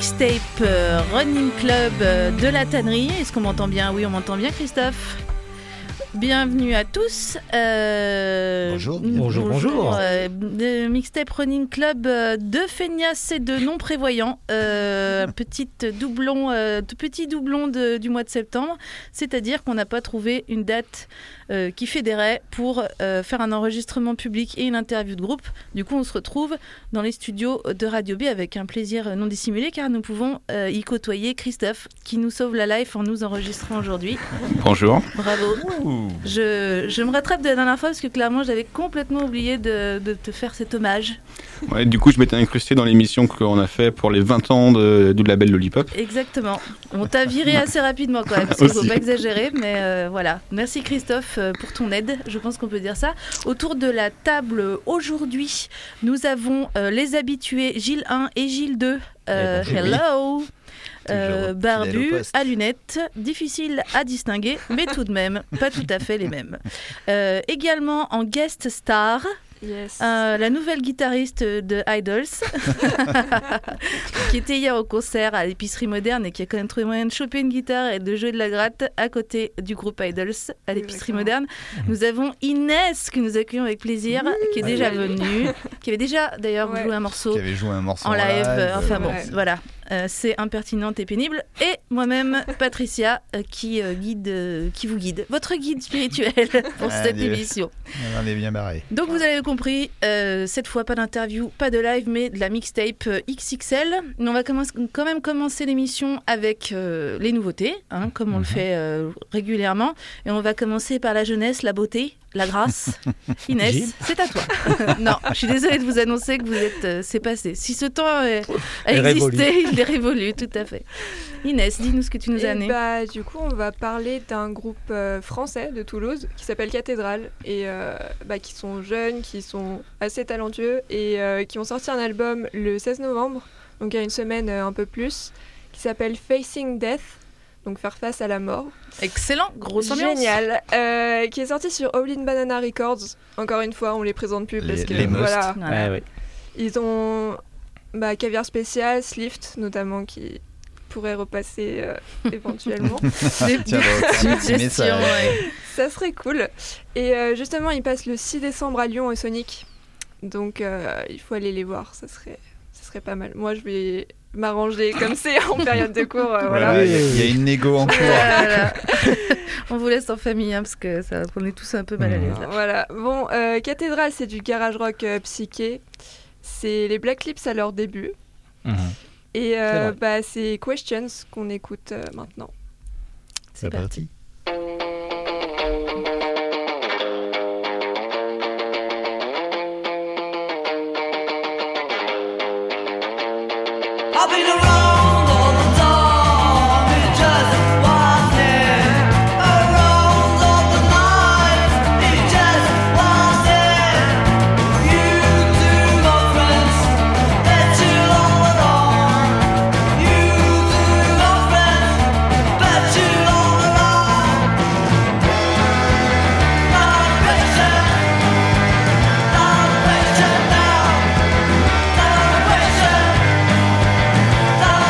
mixtape Running Club de la Tannerie. Est-ce qu'on m'entend bien ? Oui, on m'entend bien, Christophe. Bienvenue à tous. Bonjour. Le mixtape Running Club de feignasses et de non-prévoyants. Petit doublon du mois de septembre. C'est-à-dire qu'on n'a pas trouvé une date qui fédérait pour faire un enregistrement public et une interview de groupe. Du coup, on se retrouve dans les studios de Radio B avec un plaisir non dissimulé car nous pouvons y côtoyer Christophe qui nous sauve la life en nous enregistrant aujourd'hui. Bonjour. Bravo. Je me rattrape de la dernière fois parce que clairement j'avais complètement oublié de te faire cet hommage. Ouais, du coup je m'étais incrusté dans l'émission qu'on a fait pour les 20 ans du label Lollipop. Exactement. On t'a viré assez rapidement quand même parce qu'il ne faut pas exagérer, mais voilà. Merci Christophe pour ton aide, je pense qu'on peut dire ça. Autour de la table aujourd'hui, nous avons les habitués Gilles 1 et Gilles 2. Hello. Barbu, à lunettes, difficile à distinguer, mais tout de même, pas tout à fait les mêmes. Également en guest star, yes. La nouvelle guitariste de Idols, qui était hier au concert à l'épicerie moderne et qui a quand même trouvé moyen de choper une guitare et de jouer de la gratte à côté du groupe Idols à l'épicerie moderne. Nous avons Inès, que nous accueillons avec plaisir, qui est déjà venue, qui avait déjà d'ailleurs joué un morceau, qui avait joué un morceau en live. Enfin bon, ouais. voilà. C'est impertinente et pénible. Et moi-même, Patricia, qui vous guide. Votre guide spirituel pour cette émission. On est bien barré. Donc vous avez compris, cette fois pas d'interview, pas de live, mais de la mixtape XXL. Mais on va quand même commencer l'émission avec les nouveautés, comme on le fait régulièrement. Et on va commencer par la jeunesse, la beauté, la grâce. Inès, c'est à toi. Non, je suis désolée de vous annoncer que vous êtes... c'est passé. Si ce temps a existé, il est révolu, tout à fait. Inès, dis-nous ce que tu nous as amené. Du coup, on va parler d'un groupe français de Toulouse qui s'appelle Cathédrale et qui sont jeunes, qui sont assez talentueux et qui ont sorti un album le 16 novembre, donc il y a une semaine un peu plus, qui s'appelle Facing Death. Donc faire face à la mort. Excellent, grosse ambiance. Génial. Qui est sorti sur All in Banana Records. Encore une fois, on les présente plus parce que voilà. Ouais. Ils ont Caviar Spécial, Slift notamment qui pourrait repasser éventuellement. Ça serait cool. Et justement, ils passent le 6 décembre à Lyon au Sonic. Donc il faut aller les voir, ça serait pas mal. Moi, je vais m'arranger comme c'est en période de cours. Voilà. Il y a une négo en cours. Voilà. On vous laisse en famille parce que on est tous un peu mal à l'aise là. Voilà. Bon, Cathédrale, c'est du garage rock psyché. C'est les Black Lips à leur début. Et c'est Questions qu'on écoute maintenant. C'est parti. I've been around all the time, it just wasn't around all the night, it just wasn't. You two, my friends, bet you all along. You two, my friends, bet you all along. Not a question now. Not a question.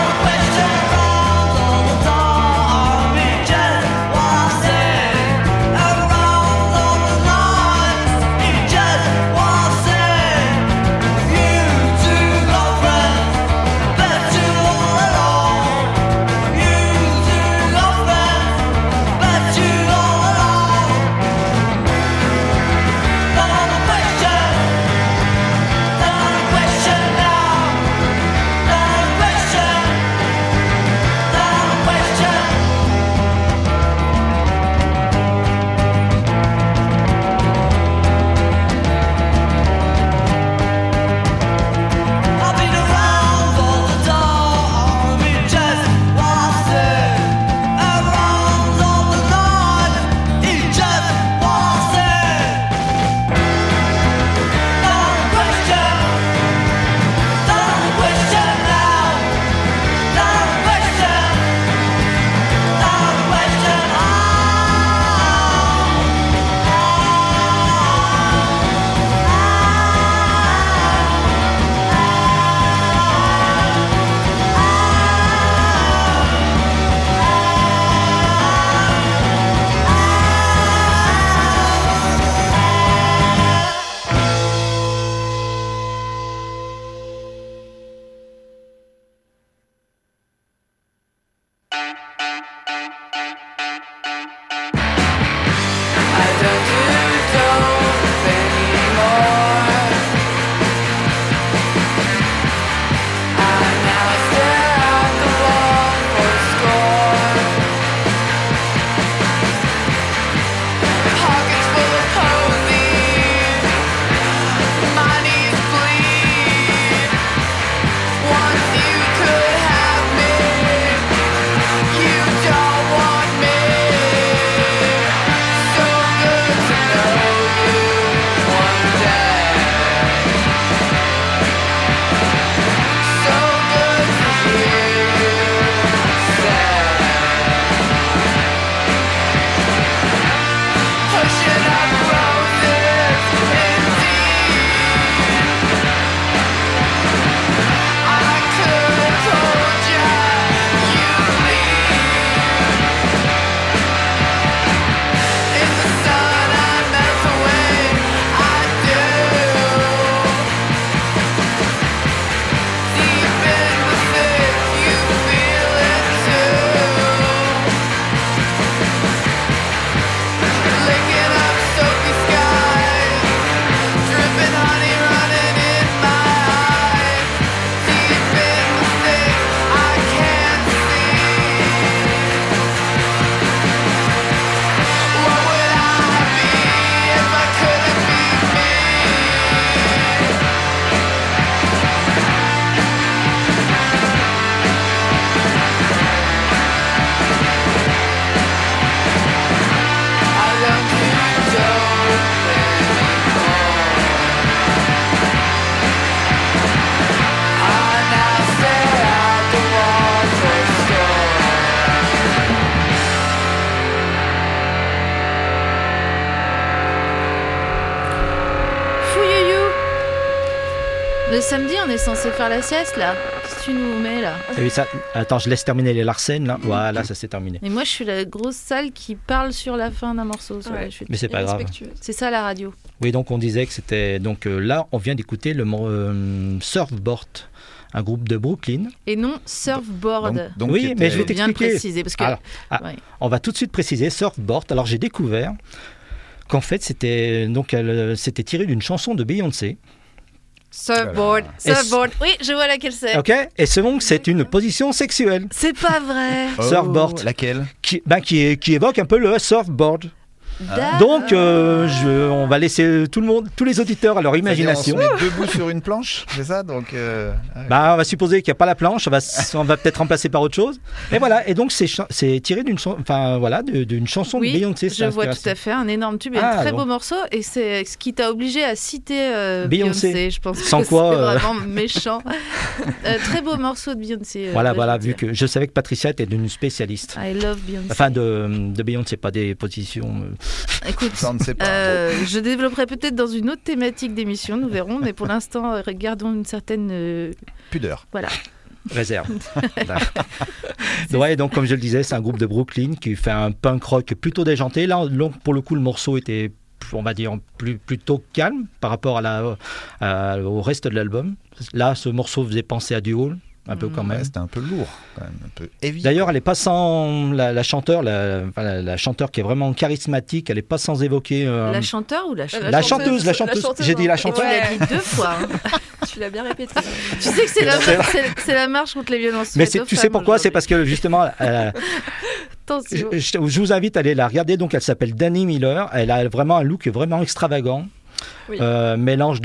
Le samedi, on est censé faire la sieste, là. Qu'est-ce que tu nous mets, là? T'as vu ça? Attends, je laisse terminer les Larsen, là. Voilà, ça c'est terminé. Et moi, je suis la grosse salle qui parle sur la fin d'un morceau. Sur Ouais. la chute. Mais c'est pas grave. C'est ça, la radio. Oui, donc on disait que c'était... Donc là, on vient d'écouter le Surfboard, un groupe de Brooklyn. Et non Surfboard. Donc, Oui, mais je vais Faut bien t'expliquer. préciser, parce que... Alors, ouais. on va tout de suite préciser Surfboard. Alors j'ai découvert qu'en fait c'était c'était tiré d'une chanson de Beyoncé. Surfboard, Voilà. surfboard. Oui, je vois laquelle c'est. Ok. Et ce donc c'est une position sexuelle C'est pas vrai. Oh, Surfboard. Laquelle? qui évoque un peu le surfboard. D'accord. Donc on va laisser tous les auditeurs à leur imagination. C'est-à-dire, on se met debout sur une planche, c'est ça? Donc, Bah, on va supposer qu'il n'y a pas la planche, on va peut-être remplacer par autre chose. Et voilà, et donc c'est tiré d'une chanson Oui, de Beyoncé. je vois tout à fait, un énorme tube et Ah, un très bon. beau morceau. Et c'est ce qui t'a obligé à citer Beyoncé. Beyoncé. Je pense Sans que quoi, c'est vraiment méchant. Très beau morceau de Beyoncé. Voilà, je veux vu dire. que je savais que Patricia était devenue spécialiste. I love Beyoncé. Enfin, de Beyoncé, pas des positions. Écoute, ça, on ne sait pas. je développerai peut-être dans une autre thématique d'émission, nous verrons. Mais pour l'instant, regardons une certaine... Pudeur. voilà. Réserve. Ouais, donc comme je le disais, c'est un groupe de Brooklyn qui fait un punk rock plutôt déjanté. Là, pour le coup, le morceau était, on va dire, plutôt calme par rapport au reste de l'album. Là, ce morceau faisait penser à du Hall, un peu quand même. Ouais, c'était un peu lourd, quand même, un peu heavy. D'ailleurs, elle n'est pas sans la chanteure, la chanteure qui est vraiment charismatique. Elle n'est pas sans évoquer. La chanteur ou la chanteuse? La chanteuse. J'ai dit la Et tu chanteuse. l'as dit 2 fois. hein. Tu l'as bien répété. Tu sais que c'est la marche contre les violences Mais faites aux tu sais femmes pourquoi? C'est aujourd'hui. parce que justement, Attention. je vous invite à aller la regarder. Donc, elle s'appelle Dani Miller. Elle a vraiment un look vraiment extravagant. Oui. Mélange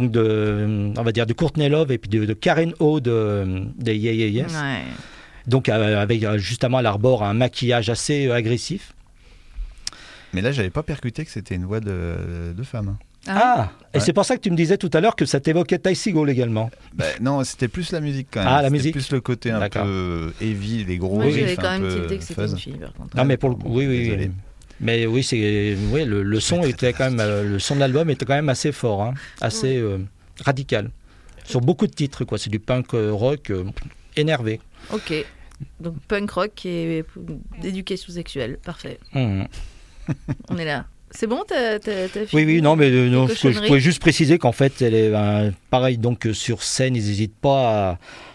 on va dire, de Courtney Love et puis de Karen O de Yeah Yeah Yes. Ouais. Donc, avec justement à l'arbor un maquillage assez agressif. Mais là, j'avais pas percuté que c'était une voix de femme. Ah, et Ouais. c'est pour ça que tu me disais tout à l'heure que ça t'évoquait Ty Segall également. Bah, non, c'était plus la musique quand même. Ah, la C'était musique. plus le côté un D'accord. peu heavy, les gros Moi, riffs j'avais quand un même peu tilté que c'était fuzz. une fille, par contre. Non, mais pour le coup, oui. Désolé. Mais oui, le son était quand même, le son de l'album était quand même assez fort, hein, assez radical. Sur beaucoup de titres, quoi. C'est du punk rock énervé. Ok. Donc punk rock et d'éducation sexuelle. Parfait. Mmh. On est là. C'est bon, t'as fini Oui, non, mais non, les je cochonneries pouvais juste préciser qu'en fait, elle est pareil, donc sur scène, ils n'hésitent pas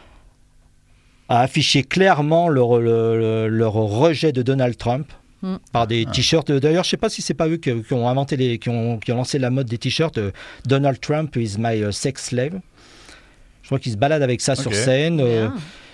à afficher clairement leur rejet de Donald Trump par des t-shirts. D'ailleurs, je ne sais pas si c'est pas eux qui ont inventé qui ont lancé la mode des t-shirts. Donald Trump is my sex slave. Je crois qu'ils se baladent avec ça sur scène. Bien.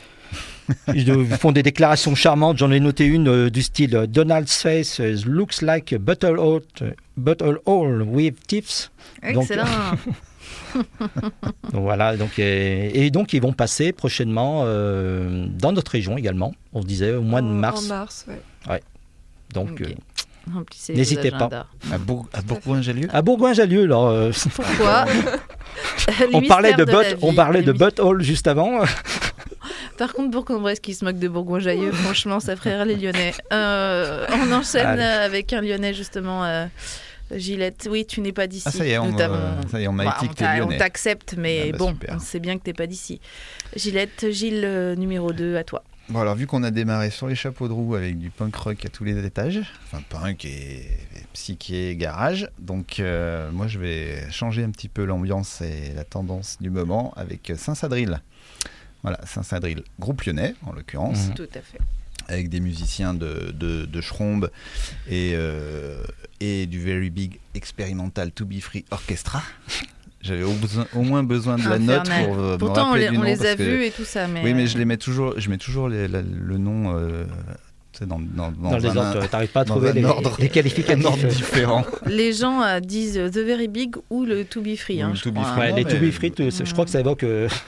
Ils font des déclarations charmantes. J'en ai noté une du style Donald's face looks like a bottle hole with tips. Donc, Excellent. Donc voilà, et donc ils vont passer prochainement dans notre région également. On disait au mois de mars. En mars, ouais. Donc Ok. Remplissez n'hésitez vos pas. agendas. À Bourgoin-Jallieu. à Bourgoin-Jallieu, alors Pourquoi on parlait de Les butthole juste avant. Par contre, Bourg-en-Bresse qui se moque de Bourgoin-Jallieu, franchement, ça ferait rire les Lyonnais. On enchaîne Allez. avec un Lyonnais, justement. Gillette, oui, tu n'es pas d'ici. Ah, ça y est, on m'a Bah, étiqueté on lyonnais. t'accepte, mais Ah bah, bon, super. on sait bien que t'es pas d'ici. Gilles, numéro 2, à toi. Bon, alors, vu qu'on a démarré sur les chapeaux de roue avec du punk rock à tous les étages, enfin punk et psyché, garage, donc moi je vais changer un petit peu l'ambiance et la tendance du moment avec Saint-Sadril. Voilà, Saint-Sadril, groupe lyonnais en l'occurrence, Mhm. Tout à fait. avec des musiciens de Schrombe et du Very Big Experimental To Be Free Orchestra. J'avais au moins besoin de la note Infernal. pour me Pourtant, rappeler du on nom. les parce a que- vus et tout ça, mais... Oui, mais je mets toujours le nom tu sais, dans Dans les un- ordres, t'arrives pas à dans trouver un les ordre- les un qualificatifs. ordre différent. Les gens disent The Very Big ou le To Be Free. Ou hein, le je To Be crois. Free. Ouais, Non, les mais- To Be Free, je crois que ça évoque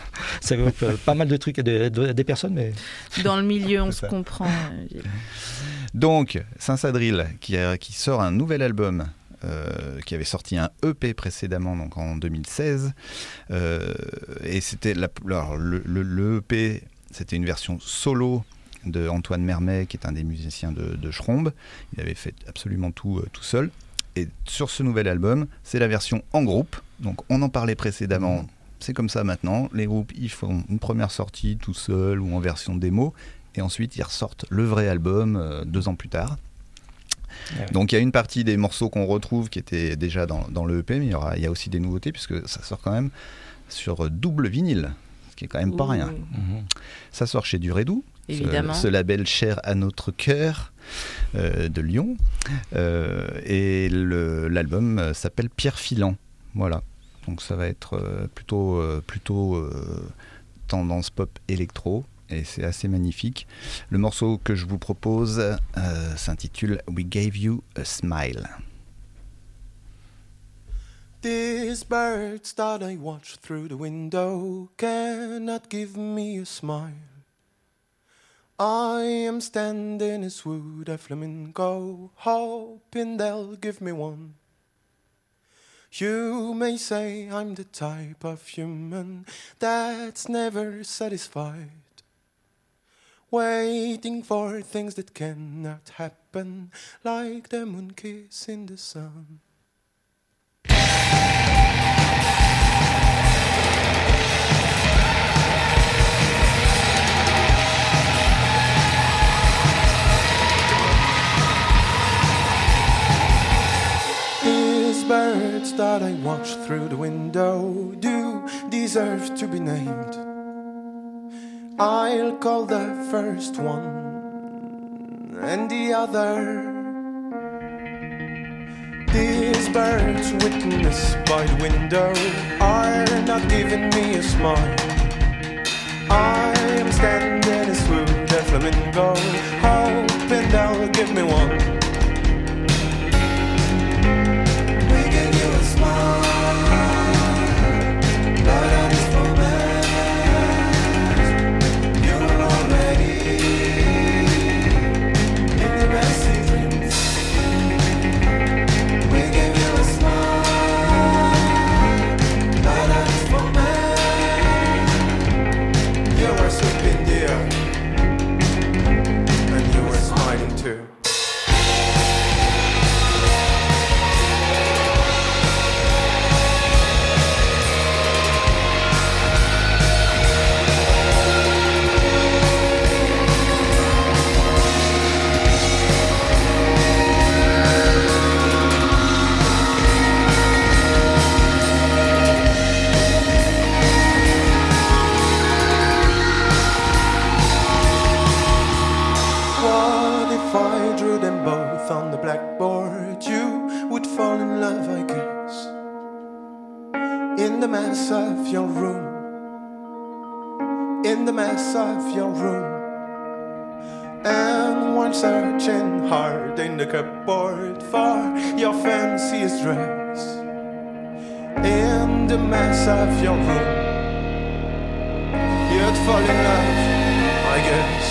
pas mal de trucs des personnes, mais Dans le milieu, on C'est se ça. comprend. Donc, Saint-Sadril qui sort un nouvel album. Qui avait sorti un EP précédemment, donc en 2016. Et c'était le EP, c'était une version solo de Antoine Mermet, qui est un des musiciens de Schrombe. Il avait fait absolument tout seul. Et sur ce nouvel album, c'est la version en groupe. Donc on en parlait précédemment. C'est comme ça maintenant. Les groupes, ils font une première sortie tout seul ou en version démo. Et ensuite, ils ressortent le vrai album 2 ans plus tard. Ouais. Donc il y a une partie des morceaux qu'on retrouve qui étaient déjà dans le EP, mais il y a aussi des nouveautés puisque ça sort quand même sur double vinyle, ce qui est quand même pas Ouh, rien. Ça sort chez Duredou, Évidemment. ce label cher à notre cœur de Lyon, et l'album s'appelle Pierre Filant. Voilà, donc ça va être plutôt tendance pop électro. Et c'est assez magnifique. Le morceau que je vous propose s'intitule We Gave You a Smile. These birds that I watch through the window cannot give me a smile. I am standing as wood a flamingo, hoping they'll give me one. You may say I'm the type of human that's never satisfied, waiting for things that cannot happen, like the moon kiss in the sun. These birds that I watch through the window do deserve to be named. I'll call the first one and the other. These birds witnessed by the window are not giving me a smile. I am standing as wood a flamingo, hoping they'll give me one. We gave you a smile, but that is romance. You were already in the messy dreams. We gave you a smile, but that is romance. You were sleeping, dear, and you were smiling too. What if I drew them both on the blackboard? You would fall in love, I guess. In the mess of your room. In the mess of your room. And while searching hard in the cupboard for your fanciest dress, in the the mess of your room. You'd fall in love, I guess.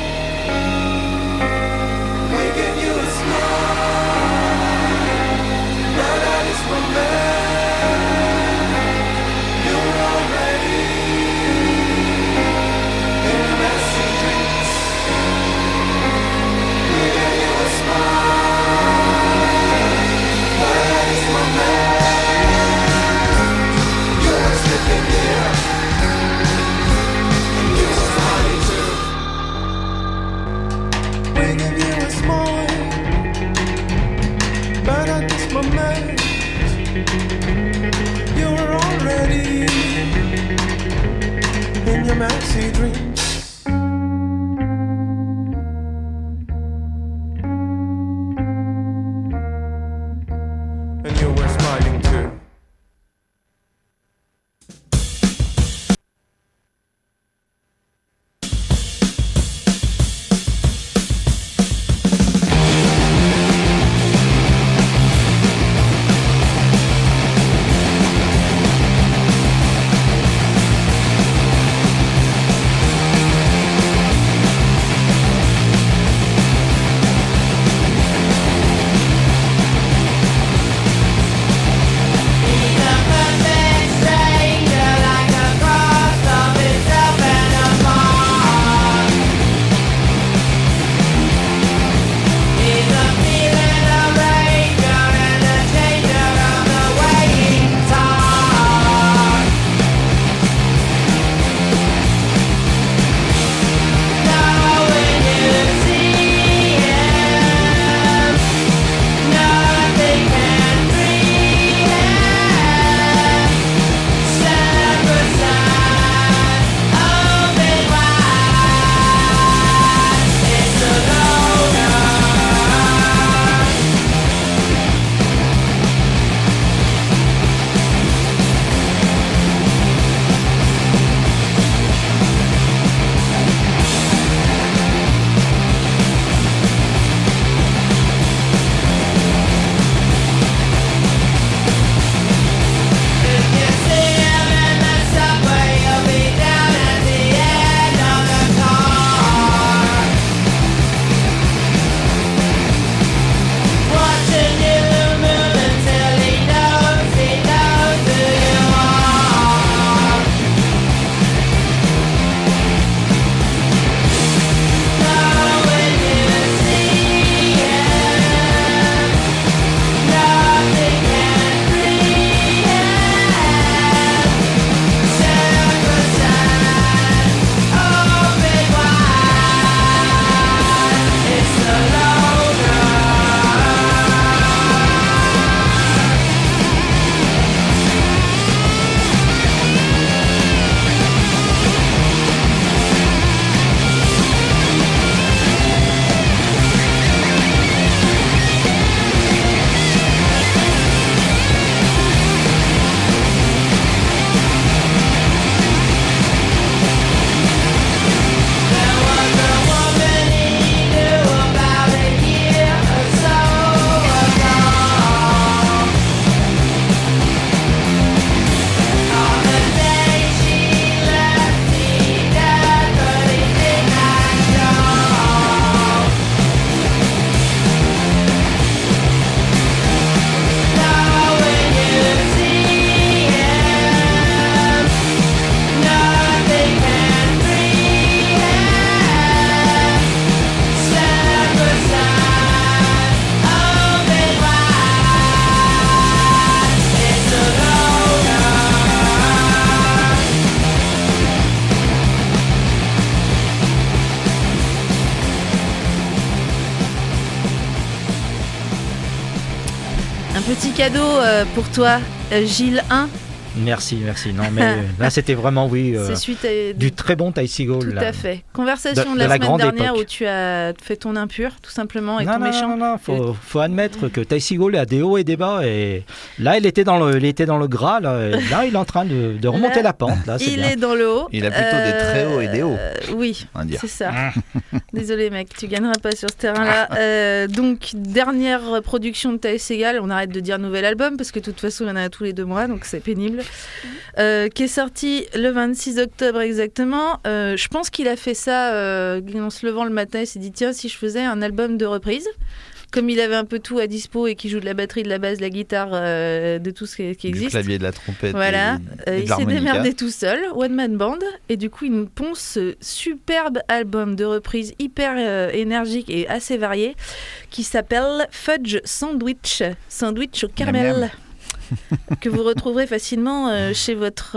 We give you a smile, but at this moment, you're already in a messy dreams. We give you a smile, but at this moment, you're slipping here. We give you a smile, but at this moment, you're already in your messy dreams. And you were smiling too. Petit cadeau pour toi, Gilles 1. Merci. Non, mais là, c'était vraiment, oui, C'est suite à... du très bon Ty Segall. Tout là. à fait. Conversation de la semaine dernière où tu as fait ton impur, tout simplement, et ton méchant. Non, faut admettre que Ty Segall a des hauts et des bas. Et là, il était dans le gras. Là, et là il est en train de remonter la pente. Là, il est dans le haut. Il a plutôt des très hauts et des hauts. Oui, c'est ça. Désolé, mec, tu gagneras pas sur ce terrain-là. Donc, dernière production de Ty Segall. On arrête de dire nouvel album parce que de toute façon, il y en a tous les 2 mois, donc c'est pénible. possible, qui est sorti le 26 octobre exactement. Je pense qu'il a fait ça en se levant le matin, il s'est dit tiens, si je faisais un album de reprises. Comme il avait un peu tout à dispo et qu'il joue de la batterie, de la basse, de la guitare, de tout ce qui existe. Du clavier, de la trompette voilà. et de il s'est l'harmonica. démerdé tout seul, One Man Band, et du coup il nous ponce ce superbe album de reprise hyper énergique et assez varié qui s'appelle Fudge Sandwich au caramel. Que vous retrouverez facilement chez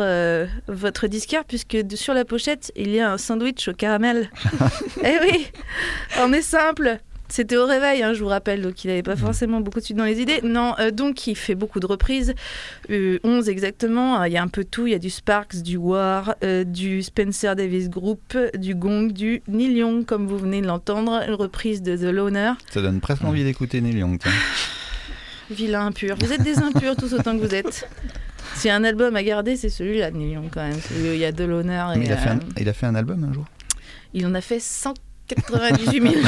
votre disquaire, puisque sur la pochette il y a un sandwich au caramel. Eh oui, on est simple. C'était au réveil, je vous rappelle, donc il n'avait pas forcément beaucoup de suite dans les idées. Non, donc il fait beaucoup de reprises, 11 exactement. Il y a un peu tout, il y a du Sparks, du War, du Spencer Davis Group, du Gong, du Neil Young, comme vous venez de l'entendre, une reprise de The Loner. Ça donne presque envie d'écouter Neil Young, tiens. Vilain impur. Vous êtes des impurs tous autant que vous êtes. S'il y a un album à garder, c'est celui-là de Neil Young quand même. Celui où il y a The Loner. Mais il a fait un album un jour. Il en a fait 198 000.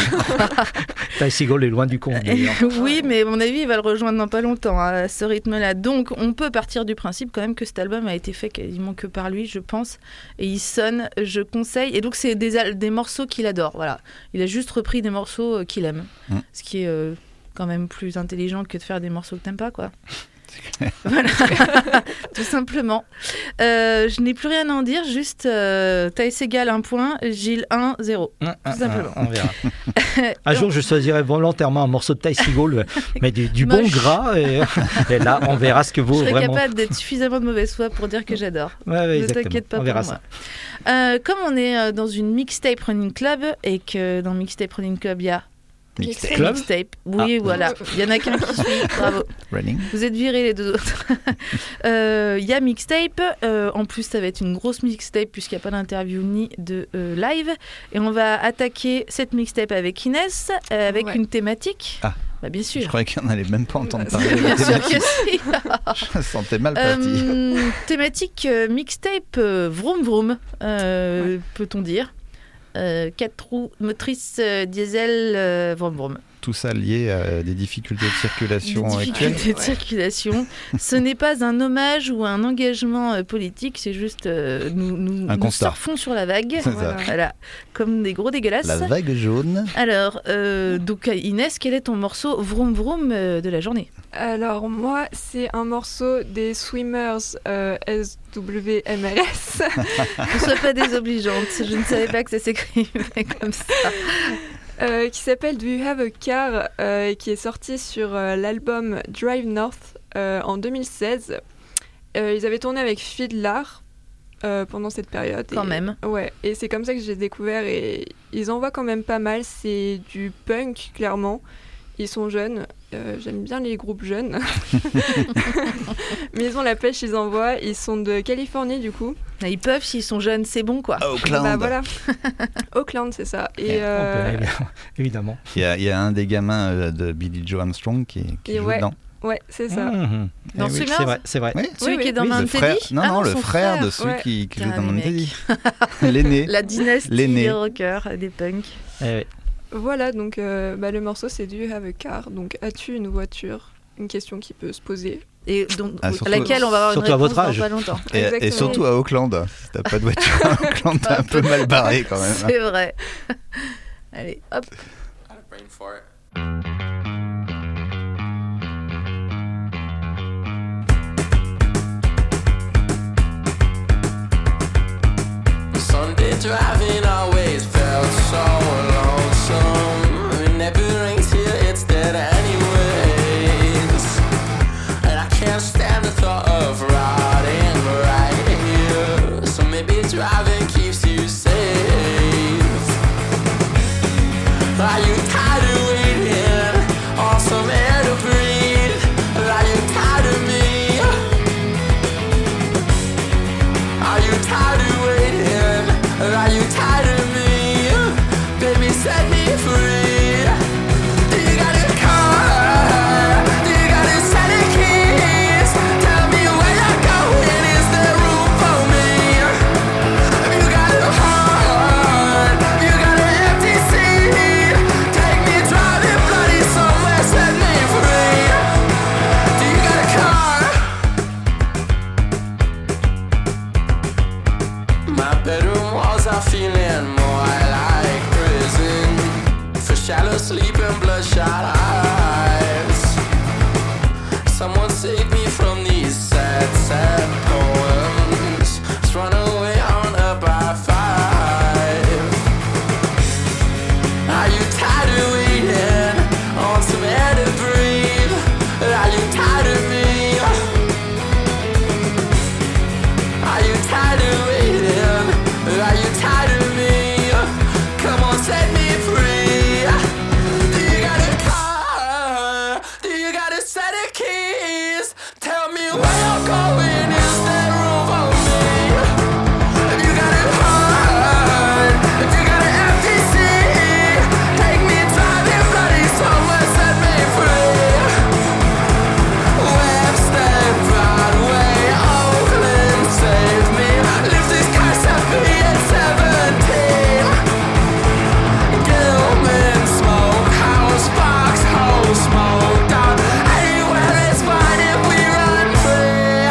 Ty Segall est loin du compte. Oui, mais à mon avis, il va le rejoindre dans pas longtemps, à ce rythme-là. Donc, on peut partir du principe quand même que cet album a été fait quasiment que par lui, je pense. Et il sonne, je conseille. Et donc, c'est des morceaux qu'il adore. Voilà. Il a juste repris des morceaux qu'il aime. Ce qui est quand même plus intelligent que de faire des morceaux que t'aimes pas, quoi. Voilà, tout simplement. Je n'ai plus rien à en dire, juste Ty Segall 1 point, Gilles 1, 0. Tout simplement. On verra. Un jour, je choisirai volontairement un morceau de Ty Segall, mais du bon gras, et là, on verra ce que vaut vraiment. Je serais vraiment. capable d'être suffisamment de mauvaise foi pour dire que j'adore. Ouais, ne t'inquiète pas, on verra pour ça. Moi. Comme on est dans une mixtape running club, et que dans mixtape running club, il y a Mixtape. Oui, voilà. Il y en a qu'un qui suit. Bravo. Running. Vous êtes virés les deux autres. Il y a Mixtape. En plus, ça va être une grosse mixtape puisqu'il n'y a pas d'interview ni de live. Et on va attaquer cette mixtape avec Inès, avec une thématique. Ah. Bah, bien sûr. Je croyais qu'on n'allait même pas entendre parler. Bien sûr que si. Je me sentais mal parti. Thématique mixtape vroom vroom, peut-on dire. 4 roues motrices diesel vroom vroom. Tout ça lié à des difficultés de circulation actuelles. Des difficultés de circulation. Ce n'est pas un hommage ou un engagement politique, c'est juste nous surfons sur la vague. Voilà, comme des gros dégueulasses. La vague jaune. Alors, donc Inès, quel est ton morceau vroom vroom de la journée? Alors moi, c'est un morceau des Swimmers SWMRS. Ne sois pas désobligeante, je ne savais pas que ça s'écrivait comme ça. Qui s'appelle Do You Have a Car, qui est sorti sur l'album Drive North en 2016. Ils avaient tourné avec Fiddler pendant cette période. Quand même. Ouais, et c'est comme ça que j'ai découvert, et ils envoient quand même pas mal. C'est du punk, clairement. Ils sont jeunes. J'aime bien les groupes jeunes. Mais ils ont la pêche, ils envoient. Ils sont de Californie, du coup. Ils peuvent, s'ils sont jeunes, c'est bon, quoi. Oakland. Bah voilà. Oakland, c'est ça. Et évidemment. Il y a un des gamins de Billy Joe Armstrong qui joue dedans. Ouais, c'est ça. Dans celui-là, c'est vrai. Oui. Celui qui est dans Man Teddy. Le frère de celui qui joue dans Man Teddy. L'aîné. La dynastie des rockers, des punks. Voilà, donc le morceau c'est Do You Have a Car, donc as-tu une voiture? Une question qui peut se poser. Et donc, à laquelle on va avoir une réponse dans pas longtemps. Et surtout à Auckland. Si t'as pas de voiture à Auckland, t'es un peu mal barré quand même. C'est vrai. Allez, hop. Sunday driving always felt so lonesome. It never rains here, it's dead anyways. And I can't stand the thought of riding right here. So maybe driving keeps you safe. Are you tired of waiting on some air to breathe? Are you tired of me? Are you tired of waiting? Are you tired of me? Baby, set me free. Do you got a car? Do you got a set of keys? Tell me where you're going. Is there room for me? Have you got a heart? You got an empty seat? Take shallow sleep and bloodshot eyes. Someone save me from these sad, sad poems. Let's run away on up by 5. Are you tired of waiting on some air to breathe? Are you tired of me? Are you tired of waiting? Are you tired of me? Come on, set me free. Do you got a car? Do you got a set of keys? Tell me where you're going. Is there room for me? If you got a heart, if you got an empty seat, take me driving bloody somewhere, set me free. Webster, Broadway, Oakland, save me. Lift this curse up me at 17. Gilman, Smokehouse, Foxhole, smoked out. Anywhere is fine if we run free.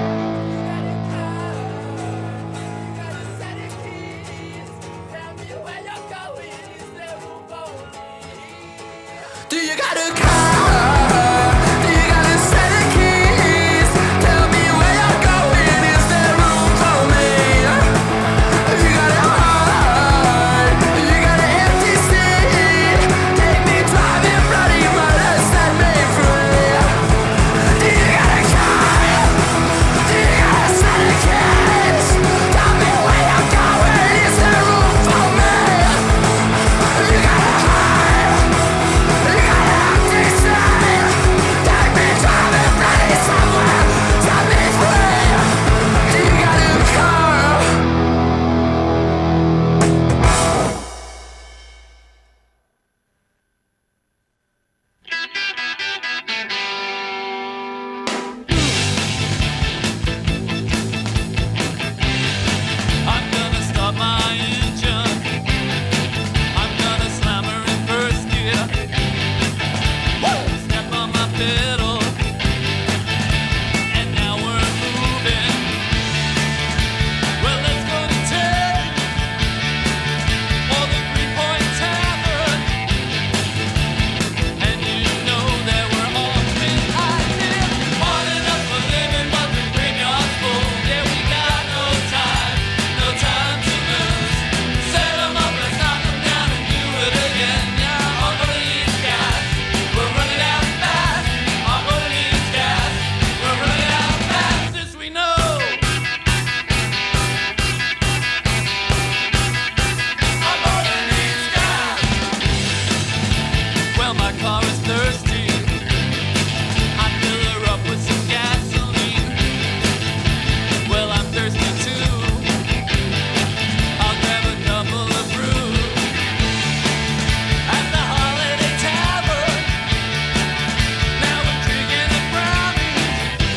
Do you got a car? Do you got a set of keys? Tell me where you're going. Is there room for me? If you got a heart, if you got an empty seat, take me driving bloody murder, set me free. Do you got a car? Do you got a set of keys? Tell me where you're going. Is there room for me? If you got a heart, you got an empty seat, take me driving bloody somewhere, set me free. Do you got a car? I'm gonna start my engine. I'm gonna slam her in first gear. Step on my pedal. And now we're moving. Well, let's go to town. Or the 3-Point Tavern. And you know that we're all been active. On and up for living, but the graveyard's full. Yeah, we got no time to lose. Set 'em up, let's knock 'em down and do it again. Yeah, our money is gas, we're running out fast. Our money is gas, we're running out fast. This we know. Our money needs gas. Well, my car is thirsty. I fill her up with some gasoline. Well, I'm thirsty too. I'll grab a couple of brews at the Holiday Tavern. Now we're drinking the brownies,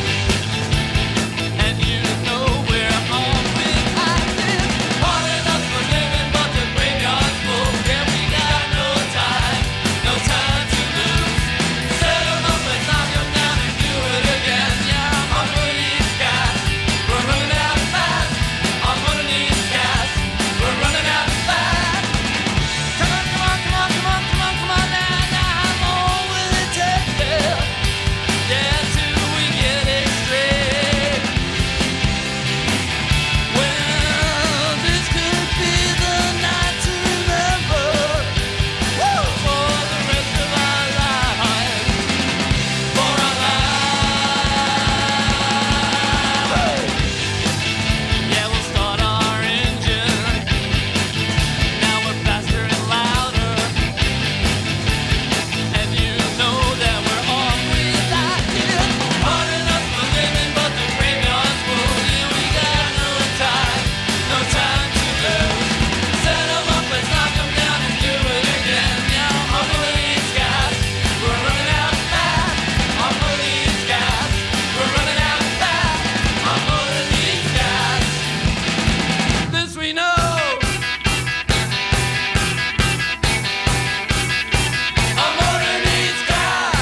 and you know we're all been active. Hard enough for living, but the graveyard's full. Yeah, we got no time to lose. Set 'em up, let's knock 'em down and do it again. Yeah, our money needs gas, we're running out fast. Our money needs gas, we're running out fast. Come on, come on, come on, come on, come on, come on now, now. How long will it take till? Yeah, till we get it straight. Well, this could be the night to remember. Woo! For the rest of our lives. For our lives. Yeah, we'll start our engine. Now we're faster and louder. And you know that we're all without you. Hard enough for living, but the graveyard's full. Yeah, we got no time to lose. Set 'em up, let's knock 'em down and do it again. Yeah, our money is gas, we're running out fast. Our money is gas, we're running out fast. Our money is gas. This we know. Our money needs gas.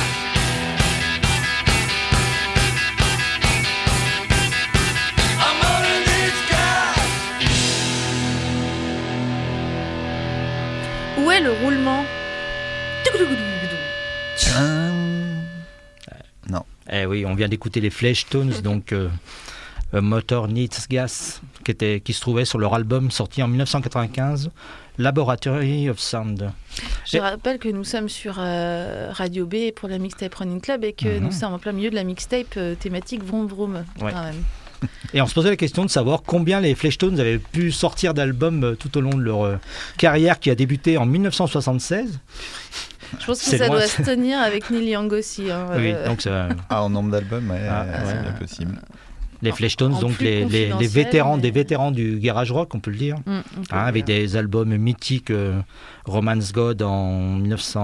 Our money needs gas. Où est le roulement? Non. Eh oui, on vient d'écouter les Fleshtones, donc A Motor Needs Gas, qui se trouvait sur leur album sorti en 1995, Laboratory of Sound. Je rappelle que nous sommes sur Radio B pour la Mixtape Running Club et que nous sommes en plein milieu de la mixtape thématique Vroom Vroom. Ouais. Quand même. Et on se posait la question de savoir combien les Fleshtones avaient pu sortir d'albums tout au long de leur carrière qui a débuté en 1976. Je pense que C'est ça loin, doit ça. se tenir avec Neil Young aussi. Hein, Oui, donc ça, Ah, en nombre d'albums, ouais, Ah, c'est ouais. bien possible. les Fleshtones, en donc plus les confidentiel, vétérans, mais- des vétérans du garage rock, on peut le dire. on peut Avec le dire. des albums mythiques, Romance God en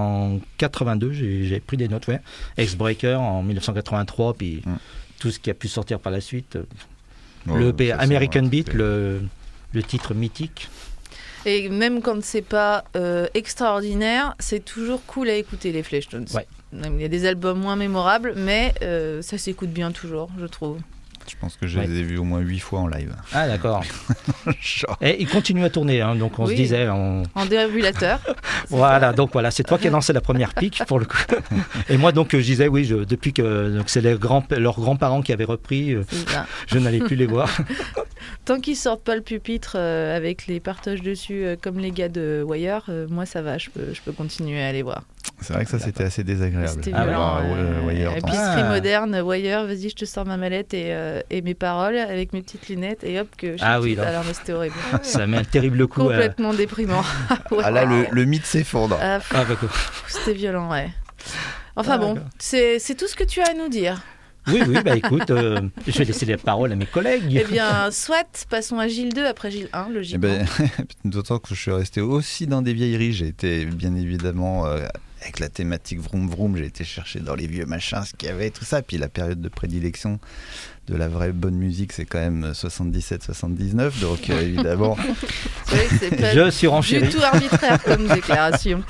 1982, j'ai pris des notes, ouais. X-Breaker en 1983, puis tout ce qui a pu sortir par la suite. Ouais, Le EP ça, c'est American vrai, Beat, c'est- le titre mythique. Et même quand c'est pas extraordinaire, c'est toujours cool à écouter les Fleshtones. Ouais. Même il y a des albums moins mémorables, mais ça s'écoute bien toujours, je trouve. Je pense que je les Ouais. ai vus au moins 8 fois en live. Ah d'accord. Genre. Et il continue à tourner, hein, donc on se Oui. disait... En déambulateur. Voilà, donc voilà, c'est toi qui as lancé la première pique pour le coup. Et moi donc je disais oui, depuis que donc, c'est leurs grands-parents qui avaient repris, C'est ça. je n'allais plus les voir. Tant qu'ils sortent pas le pupitre avec les partages dessus comme les gars de Wire, moi ça va, je peux continuer à aller voir. C'est vrai que ça, c'était assez désagréable. C'était Ah ouais. violent. Wire, Épicerie Ah. moderne, Wire, vas-y, je te sors ma mallette et mes paroles avec mes petites lunettes et hop que je Ah oui, là. alors mais c'était horrible. Ça met un terrible coup. Complètement déprimant. Ouais. Ah là, le mythe s'effondre. Ah, pff, Ah, d'accord. c'était violent, ouais. Enfin Ah, bon, d'accord. c'est tout ce que tu as à nous dire. Oui, bah écoute, je vais laisser la parole à mes collègues. Eh bien, soit passons à Gilles 2 après Gilles 1, Eh logiquement. ben, d'autant que je suis resté aussi dans des vieilleries. J'ai été bien évidemment avec la thématique vroom vroom. J'ai été chercher dans les vieux machins ce qu'il y avait, tout ça. Puis la période de prédilection de la vraie bonne musique, c'est quand même 77-79. Donc évidemment, C'est vrai que c'est pas Je suis du renchéri. tout arbitraire comme déclaration.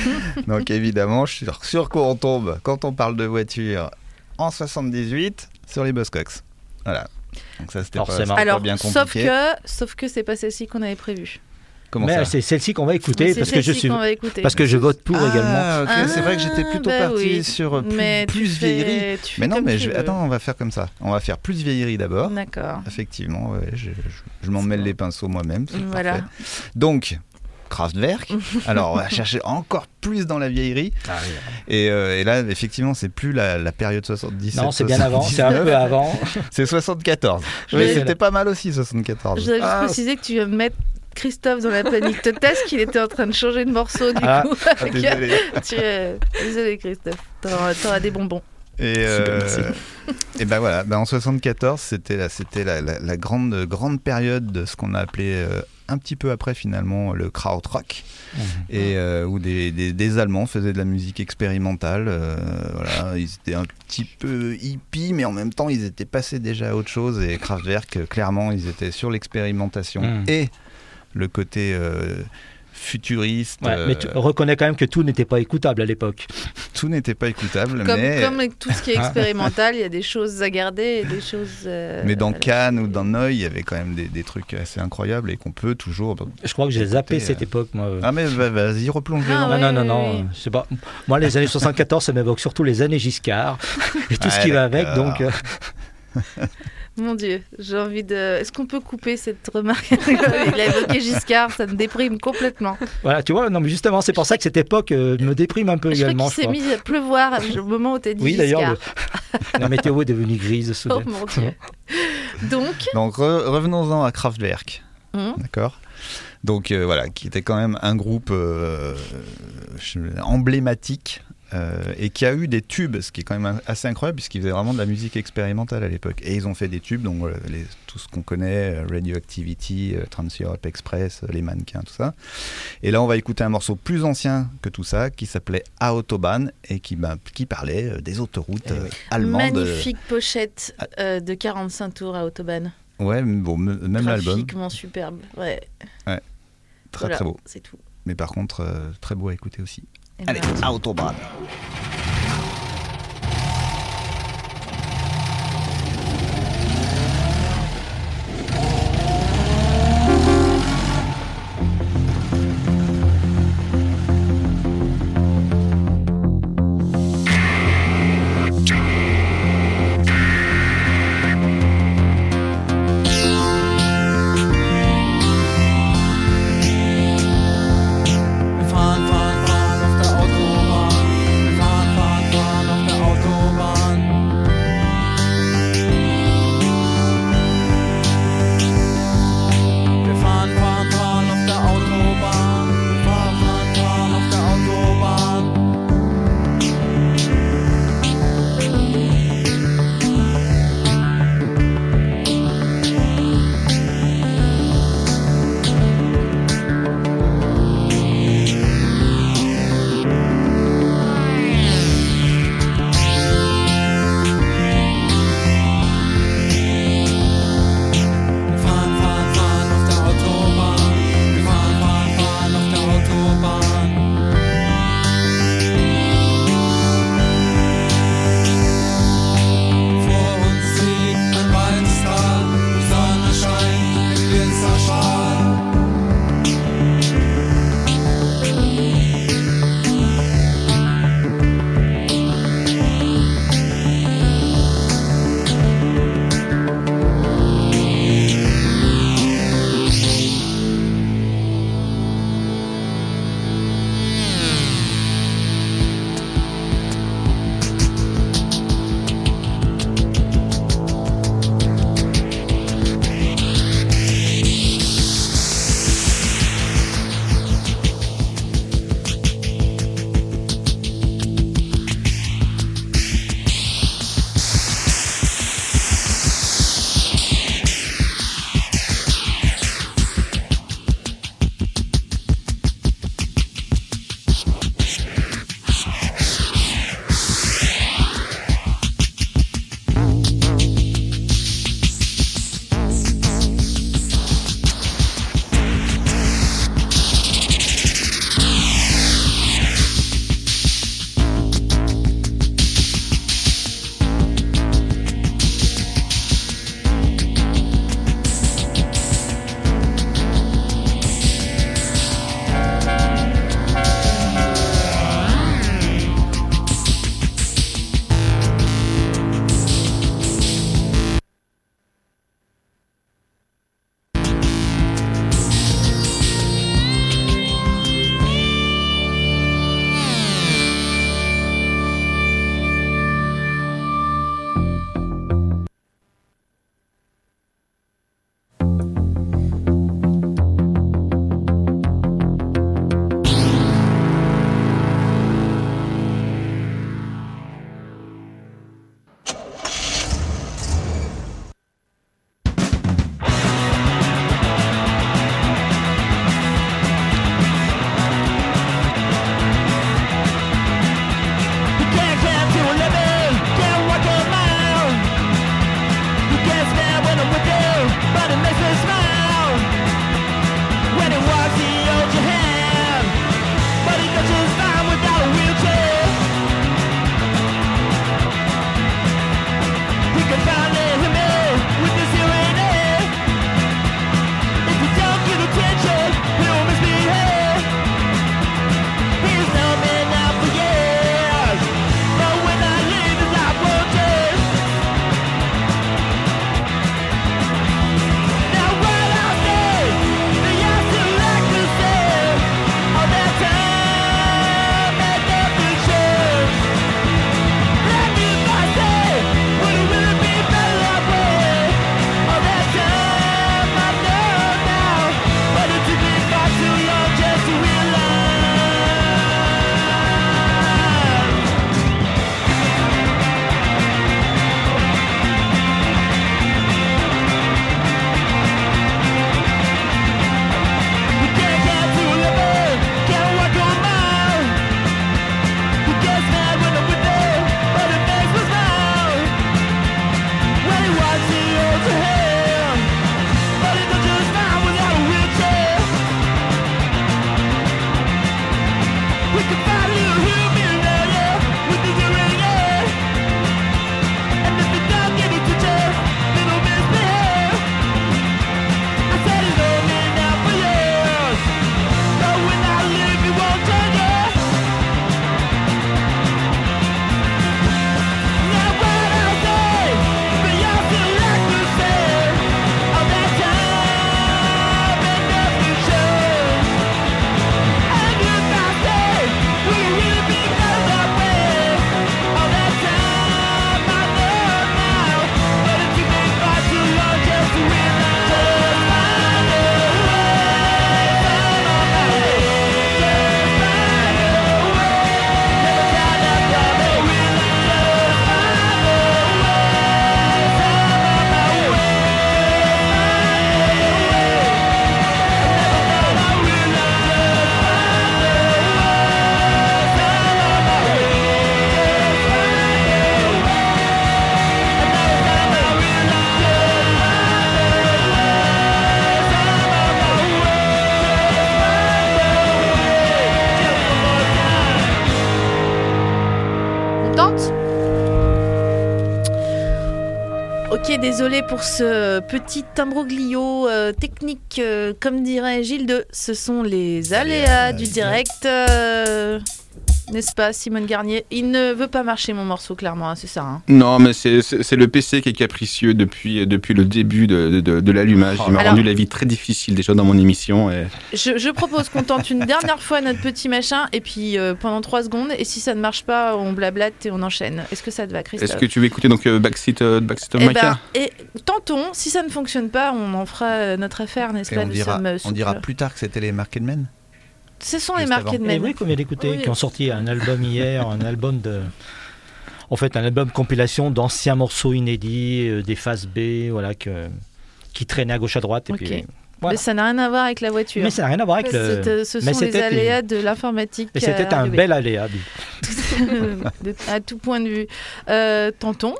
je suis sur quoi on tombe quand on parle de voiture en 78 sur les Buzzcocks. Voilà. Donc ça, c'était Forcément. pas Alors, bien compliqué. sauf que c'est pas celle-ci qu'on avait prévue. Comment Mais ça c'est celle-ci qu'on va écouter C'est parce que je celle-ci suis qu'on va écouter. parce que je vote pour également. Ah, ok, c'est vrai que j'étais Ah, plutôt bah parti oui. sur Mais tu plus fais- vieillerie. tu fais Mais non, comme mais tu veux. attends, on va faire comme ça. On va faire plus vieillerie d'abord. D'accord. Effectivement, ouais, je m'en mêle les pinceaux moi-même. C'est Voilà. parfait. Donc, Kraftwerk. Alors, on va chercher encore plus dans la vieillerie. Et là, effectivement, c'est plus la période 77. Non, c'est bien avant, c'est un 79, peu avant. C'est 74. Je Oui, vais- c'était pas mal aussi, 74. Je voudrais juste Ah. préciser que tu vas mettre Christophe dans la panique totale, qu'il était en train de changer de morceau du Ah. coup. Ah, avec- désolé. Désolé Christophe, t'auras des bonbons. Et, et ben voilà, en 74, c'était la grande période de ce qu'on a appelé un petit peu après finalement le krautrock, et où des Allemands faisaient de la musique expérimentale. Voilà, ils étaient un petit peu hippies, mais en même temps ils étaient passés déjà à autre chose. Et Kraftwerk, clairement, ils étaient sur l'expérimentation et le côté futuriste. Ouais, mais tu reconnais quand même que tout n'était pas écoutable à l'époque. Tout n'était pas écoutable, Comme mais avec tout ce qui est expérimental, il y a des choses à garder et des choses. mais dans Cannes ou dans Noy, il y avait quand même des trucs assez incroyables et qu'on peut toujours. Je crois que j'ai zappé Écoutez, cette époque, moi. Ah mais vas-y, replonge Ah, dedans. ouais. Non, oui. je sais pas. Moi, les années 74, ça m'évoque surtout les années Giscard et tout ce Ouais, qui va avec. d'accord. Donc, Mon Dieu, j'ai envie de. Est-ce qu'on peut couper cette remarque? Il a évoqué Giscard, ça me déprime complètement. voilà, tu vois. Non, mais justement, c'est pour ça que cette époque me déprime un peu Je crois également. qu'il s'est mis à pleuvoir au moment où t'as dit Oui, Giscard. d'ailleurs, la météo est devenue grise Oh soudain. mon Dieu. Donc, Donc revenons-en à Kraftwerk, hum, d'accord. Donc voilà, qui était quand même un groupe emblématique. Et qui a eu des tubes, ce qui est quand même assez incroyable puisqu'ils faisaient vraiment de la musique expérimentale à l'époque. Et ils ont fait des tubes, donc tout ce qu'on connaît, Radioactivity, Trans-Europe Express, les mannequins, tout ça. Et là, on va écouter un morceau plus ancien que tout ça, qui s'appelait Autobahn et qui parlait des autoroutes allemandes. magnifique pochette de 45 tours à Autobahn. Ouais, bon, même l'album, Graphiquement superbe. Ouais. très Voilà, très beau. c'est tout. Mais par contre, très beau à écouter aussi. Et Allez, voilà. Autobahn. Ok, désolé pour ce petit imbroglio technique, comme dirait Gilles, ce sont les aléas du direct, n'est-ce pas, Simone Garnier? Il ne veut pas marcher mon morceau, clairement, hein, c'est ça. Hein. Non, mais c'est le PC qui est capricieux depuis le début de l'allumage. Il m'a rendu la vie très difficile déjà dans mon émission. Et... Je propose qu'on tente une dernière fois notre petit machin, et puis pendant 3 secondes, et si ça ne marche pas, on blablate et on enchaîne. Est-ce que ça te va, Christophe? Est-ce que tu veux écouter donc Backseat of My Car? Et tentons, si ça ne fonctionne pas, on en fera notre affaire, n'est-ce pas? On dira plus tard que c'était les Market Men. Ce sont les Market Men. Oui, qu'on vient d'écouter, qui ont sorti un album hier, un album compilation d'anciens morceaux inédits, des phases B, voilà, qui traînaient à gauche à droite. Et okay. Puis, voilà. Mais ça n'a rien à voir avec la voiture. Mais ça n'a rien à voir avec ce sont les aléas de l'informatique. Et c'était un bel aléa. À tout point de vue. Tentons.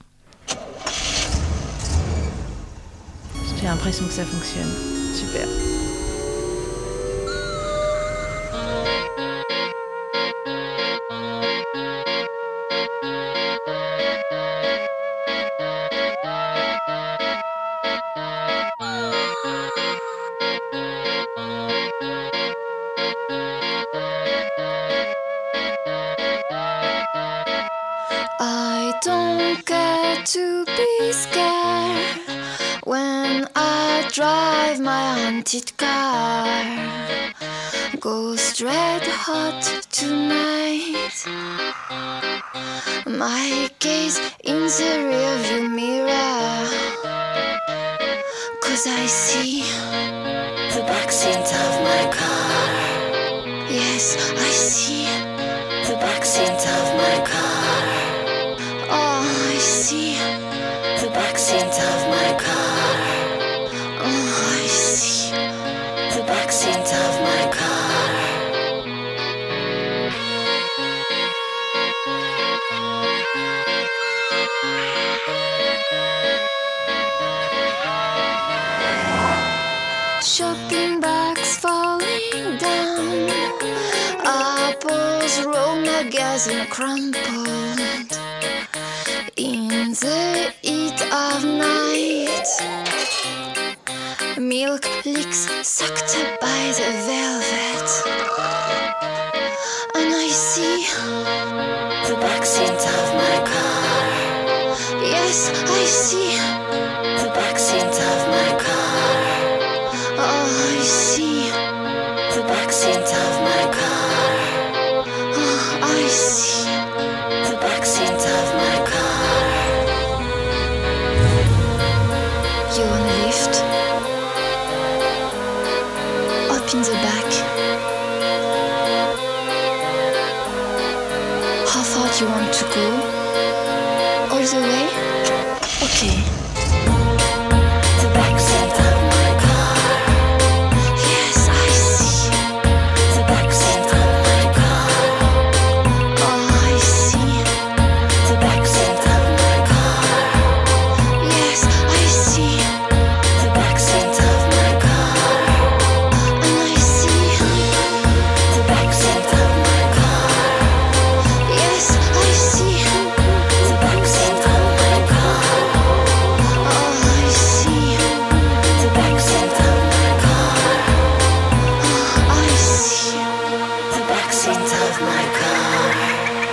J'ai l'impression que ça fonctionne. Super. I don't care to be scared when I drive my haunted car. Go straight hot tonight. My gaze in the rearview mirror, 'cause I see the backseat of my car. Yes, I see the backseat of my car. Oh, I see the backseat of my car. Oh, I see the backseat of my car. Shopping bags falling down, apples roll, magazine crumpled. In the heat of night, milk leaks sucked by the velvet, and I see the backseat of my car. Yes, I see the backseat of my car. Oh, I see the backseat of my car. Oh, I see the backseat of my car. You wanna lift? Up in the back. How far do you want to go? All the way? Okay. The backseat of my car. Yes, I see the backseat of my car. Oh, I see the backseat of my car. Yes, I see the backseat of my car. And I see the backseat of my car. backseat of my car.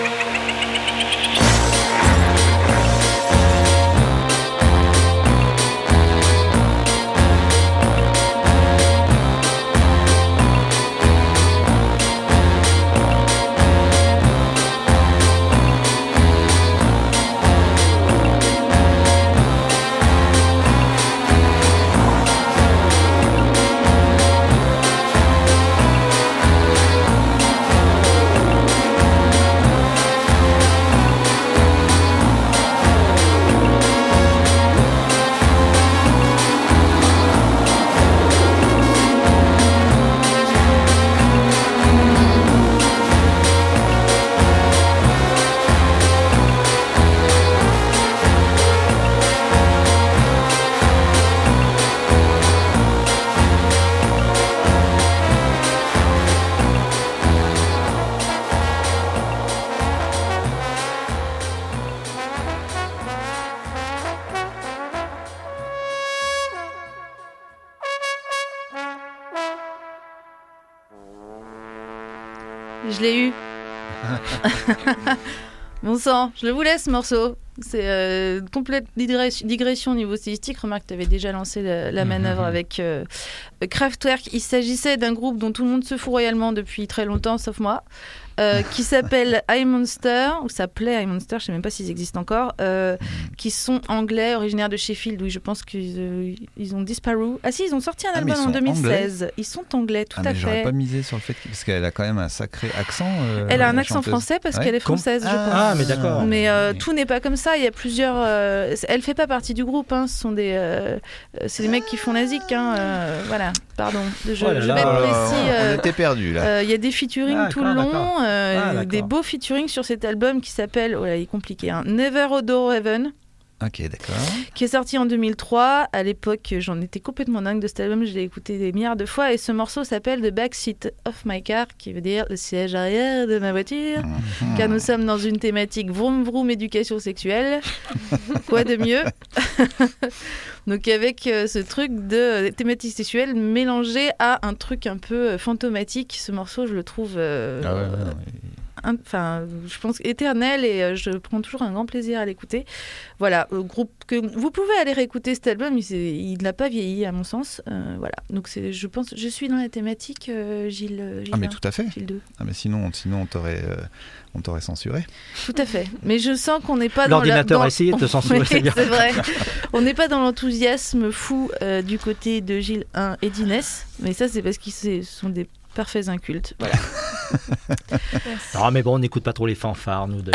Je l'ai eu. Bon sang, je le vous laisse ce morceau. C'est complète digression au niveau stylistique. Remarque, tu avais déjà lancé la manœuvre avec Kraftwerk. Il s'agissait d'un groupe dont tout le monde se fout royalement depuis très longtemps, sauf moi, qui s'appelle I Monster, ou s'appelait I Monster, je ne sais même pas s'ils existent encore, qui sont anglais, originaires de Sheffield, où je pense qu'ils ont disparu. Ah si, ils ont sorti un album en 2016. Anglais. Ils sont anglais, tout à fait. J'aurais pas misé sur le fait parce qu'elle a quand même un sacré accent. Elle a un accent français parce qu'elle est française, je pense. Ah, mais d'accord. Mais tout n'est pas comme ça. Il y a plusieurs. Elle fait pas partie du groupe. Hein. Ce sont c'est des mecs qui font la zik. Voilà. Pardon. Je vais être précis. On était perdus là. Il y a des featuring tout le long. Des beaux featuring sur cet album qui s'appelle. Oh là, il est compliqué. Never Odor Heaven. Ok, d'accord. Qui est sorti en 2003. À l'époque, j'en étais complètement dingue de cet album. Je l'ai écouté des milliards de fois. Et ce morceau s'appelle The Backseat of My Car, qui veut dire le siège arrière de ma voiture. Car nous sommes dans une thématique vroom vroom éducation sexuelle. Quoi de mieux? Donc avec ce truc de thématique sexuelle mélangé à un truc un peu fantomatique. Ce morceau, je le trouve... Enfin, je pense éternel et je prends toujours un grand plaisir à l'écouter. Voilà, groupe que vous pouvez aller réécouter cet album, il n'a pas vieilli à mon sens. Voilà, donc je pense, je suis dans la thématique Gilles. Ah mais tout à fait. Gilles 2. Ah mais sinon on t'aurait censuré. Tout à fait. Mais je sens qu'on n'est pas l'ordinateur a essayé de te censurer. Oui, c'est vrai. On n'est pas dans l'enthousiasme fou du côté de Gilles 1 et d'Inès, mais ça c'est parce qu'ils sont des parfaits incultes. Voilà. Non, mais bon, on n'écoute pas trop les fanfares, nous.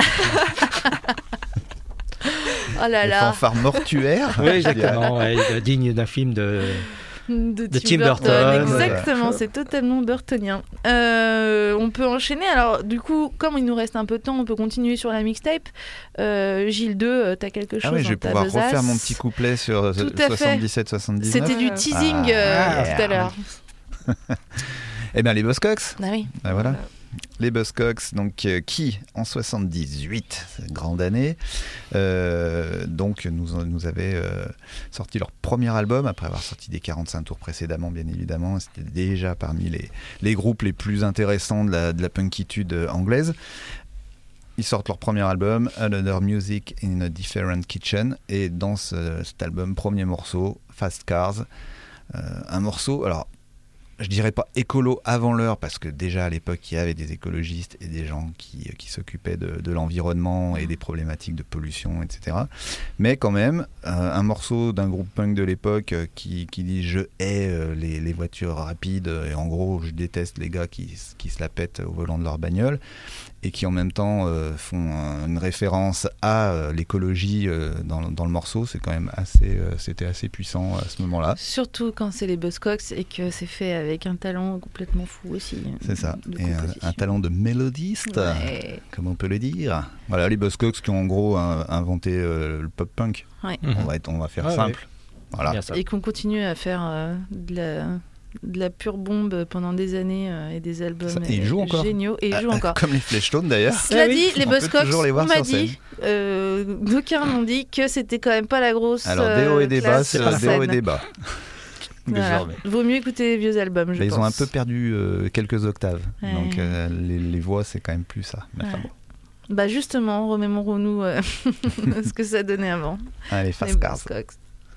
Oh là là. Les fanfares mortuaires. Oui, exactement. Digne d'un film de Tim Burton. Exactement, c'est totalement burtonien. On peut enchaîner. Alors, du coup, comme il nous reste un peu de temps, on peut continuer sur la mixtape. Gilles 2, t'as quelque chose? Ah oui, je vais pouvoir refaire mon petit couplet sur 77-79. C'était du teasing tout à l'heure. Eh bien, les Buzzcocks. Ah oui. Ben voilà. Les Buzzcocks, donc qui en 78, grande année, donc nous avaient sorti leur premier album après avoir sorti des 45 tours précédemment, bien évidemment. C'était déjà parmi les groupes les plus intéressants de la punkitude anglaise. Ils sortent leur premier album, Another Music in a Different Kitchen, et dans cet album, premier morceau, Fast Cars, un morceau, alors je dirais pas écolo avant l'heure, parce que déjà à l'époque il y avait des écologistes et des gens qui s'occupaient de l'environnement et des problématiques de pollution, etc. Mais quand même, un morceau d'un groupe punk de l'époque qui dit je hais les voitures rapides, et en gros je déteste les gars qui se la pètent au volant de leur bagnole, et qui en même temps font une référence à l'écologie dans le morceau, c'est quand même c'était assez puissant à ce moment-là. Surtout quand c'est les Buzzcocks et que c'est fait avec un talent complètement fou aussi. C'est ça, et un talent de mélodiste, ouais. Comme on peut le dire. Voilà, les Buzzcocks qui ont en gros inventé le pop-punk. Ouais. On va faire simple. Ouais. Voilà. Et qu'on continue à faire de la pure bombe pendant des années et des albums géniaux. Et ils jouent encore. Comme les Fleshtones d'ailleurs. Cela dit, les Buzzcocks, on m'a dit, d'aucuns m'ont dit que c'était quand même pas la grosse. Alors des hauts et des bas, c'est des hauts et des bas. Voilà. désormais. Vaut mieux écouter les vieux albums, je Bah, pense. ils ont un peu perdu quelques octaves, Ouais. donc les voix c'est quand même plus ça. Mais enfin Ouais. bon. Bah justement, remémorons-nous ce que ça donnait avant. Allez, Les Fast Cars. Buzzcocks.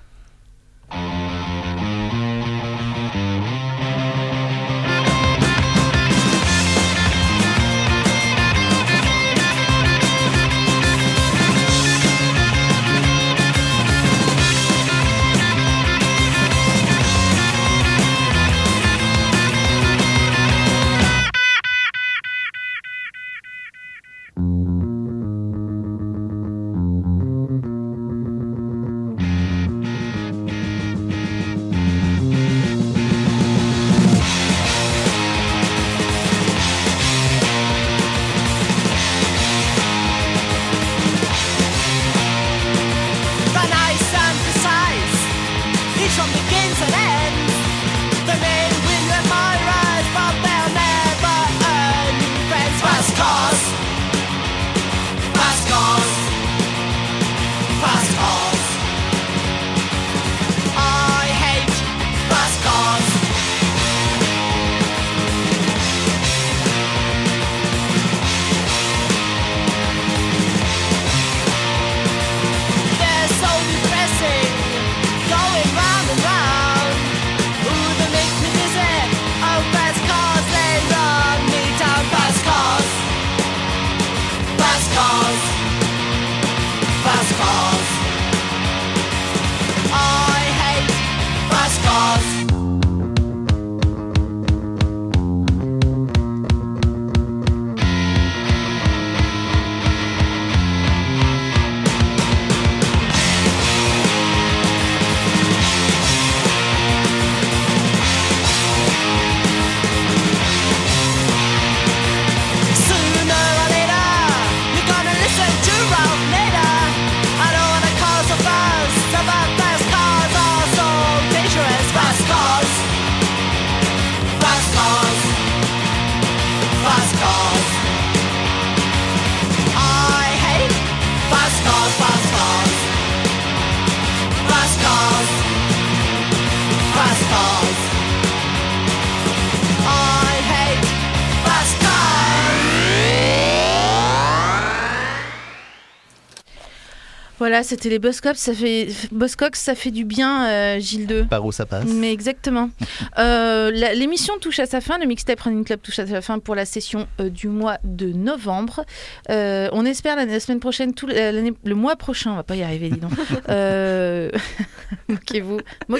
The nice and precise, each one begins and ends. They may win admirers, but they'll never earn new friends. Fast cars, fast cars, fast cars. I hate fast cars. They're so depressing, going round and round. Ooh, they make me dizzy. Oh, fast cars, they run me down. Fast cars, fast cars, fast cars. I hate fast cars. Sooner or later, you're gonna listen to Ralph Nader. I don't wanna cause a fuss, but fast cars are so dangerous. Fast cars, fast cars, fast cars. I hate fast cars, fast cars, fast cars, fast cars. I hate fast cars. Voilà, c'était les Buzzcocks, ça fait du bien, Gilles 2. Par où ça passe? Mais exactement. L'émission touche à sa fin, le Mixtape Running Club touche à sa fin pour la session du mois de novembre. On espère la semaine prochaine, le mois prochain, on va pas y arriver, dis donc. Moquez-vous.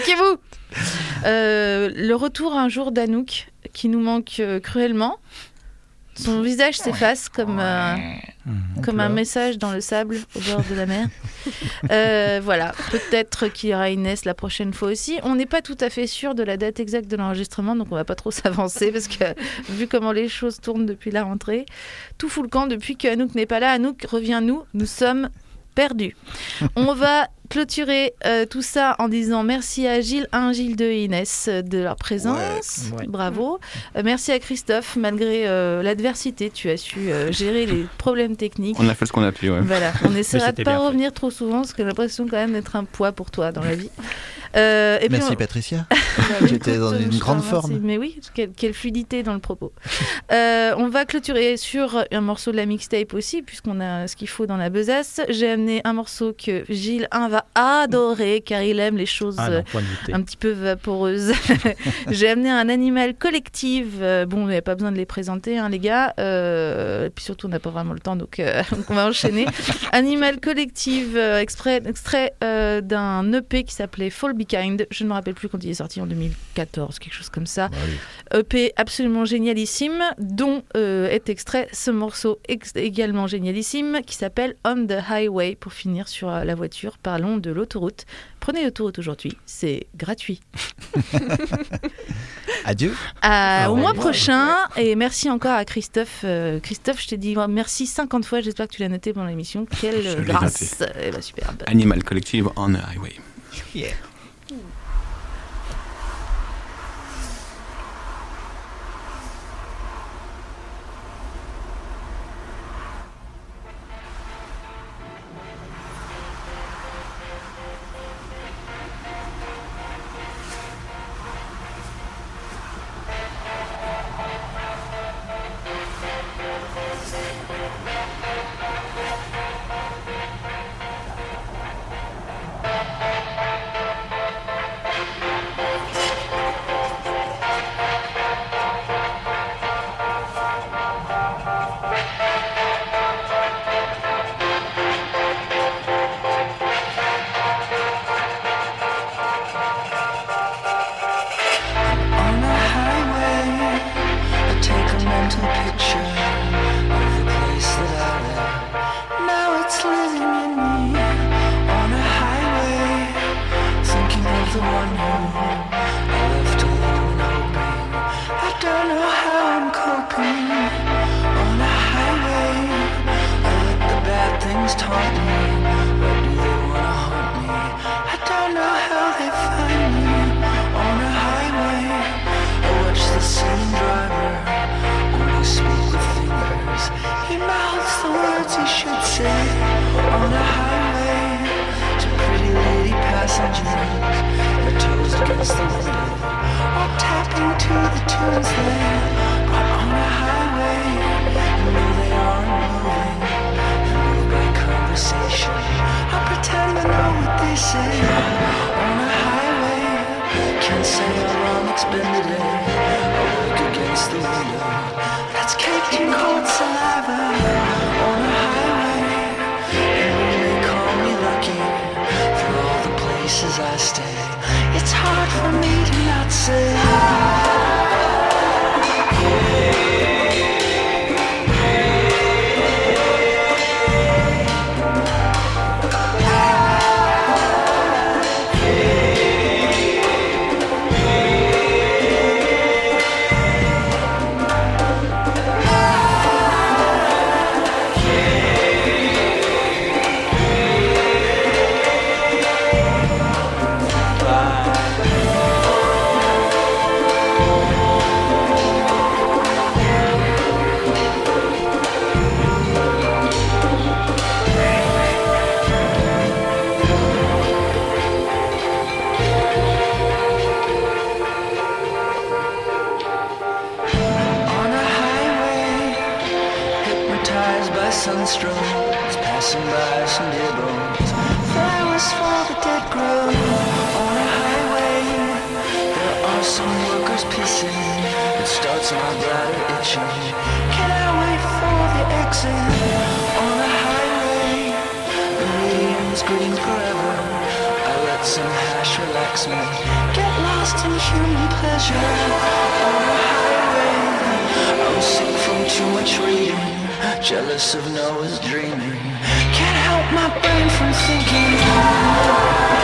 Le retour un jour d'Anouk, qui nous manque cruellement. Son visage s'efface comme un message dans le sable au bord de la mer. Voilà, peut-être qu'il y aura Inès la prochaine fois aussi. On n'est pas tout à fait sûr de la date exacte de l'enregistrement, donc on va pas trop s'avancer parce que vu comment les choses tournent depuis la rentrée, tout fout le camp depuis que Anouk n'est pas là. Anouk, reviens-nous, nous sommes perdus. On va clôturer tout ça en disant merci à Gilles 1, Gilles 2 et Inès de leur présence. Ouais. Bravo. Merci à Christophe, malgré l'adversité, tu as su gérer les problèmes techniques. On a fait ce qu'on a pu, ouais. Voilà, on essaiera de c'était pas bien revenir trop souvent parce que j'ai l'impression quand même d'être un poids pour toi dans la vie. Et puis Merci on- Patricia. Bah, J'étais dans écoute, une je te grande remercie. forme. Mais oui, quelle fluidité dans le propos. On va clôturer sur un morceau de la mixtape aussi, puisqu'on a ce qu'il faut dans la besace. J'ai amené un morceau que Gilles 1 va adorer, car il aime les choses Ah non, point de douter. un petit peu vaporeuses. J'ai amené un Animal Collective. Bon, il n'y a pas besoin de les présenter, hein, les gars. Et puis surtout, on n'a pas vraiment le temps, donc on va enchaîner. Animal Collective, extrait d'un EP qui s'appelait Fall Be Kind. Je ne me rappelle plus quand il est sorti, en 2014, quelque chose comme ça. EP absolument génialissime, dont est extrait ce morceau également génialissime qui s'appelle On the Highway. Pour finir sur la voiture, parlons de l'autoroute. Prenez l'autoroute aujourd'hui, c'est gratuit. Adieu. Au mois prochain, et merci encore à Christophe. Christophe, je t'ai dit merci 50 fois, j'espère que tu l'as noté pendant l'émission. Je Quelle l'ai grâce. Eh ben, superbe. Animal Collective on the Highway. Yeah. against the window, or tapping to the tunes there. But on a highway, you know they aren't moving, and move by conversation. I pretend I know what they say. On a highway, can't say I'm wrong, it's been the day. I work against the window, that's caked in cold saliva. On a highway, and they call me lucky for all the places I stay. It's hard for me to not say. Sunstrokes passing by some dear bones, flowers for the dead grow. On a highway, there are some workers pissing. It starts my bladder itching. Can I wait for the exit? On a highway, the medium's green forever. I let some hash relax me, get lost in human pleasure. On a highway, I'm sick from too much reading, jealous of Noah's dreaming. Can't help my brain from thinking.